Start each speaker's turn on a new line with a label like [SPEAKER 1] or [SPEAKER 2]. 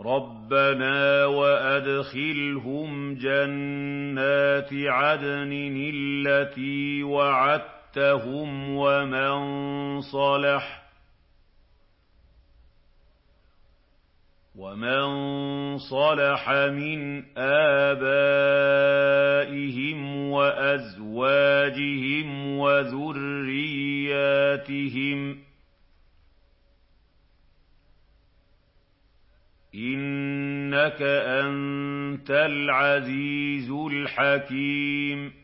[SPEAKER 1] رَبَّنَا وَأَدْخِلْهُمْ جَنَّاتِ عَدْنٍ الَّتِي وَعَدتَّهُمْ وَمَن صَلَحَ مِنْ آبَائِهِمْ وَأَزْوَاجِهِمْ وَذُرِّيَّاتِهِمْ ۚ إِنَّكَ أَنتَ الْعَزِيزُ الْحَكِيمُ